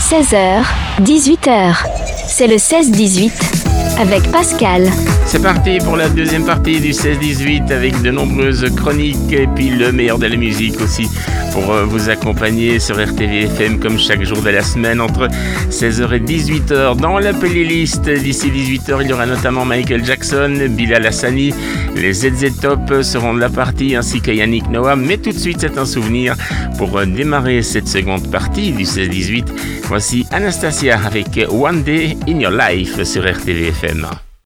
16h, 18h. C'est le 16-18 avec Pascal. C'est parti pour la deuxième partie du 16-18 avec de nombreuses chroniques et puis le meilleur de la musique aussi pour vous accompagner sur RTV FM comme chaque jour de la semaine entre 16h et 18h. Dans la playlist d'ici 18h, il y aura notamment Michael Jackson, Bilal Hassani, les ZZ Top seront de la partie ainsi que Yannick Noah. Mais tout de suite, c'est un souvenir pour démarrer cette seconde partie du 16-18. Voici Anastasia avec One Day in Your Life sur RTV FM.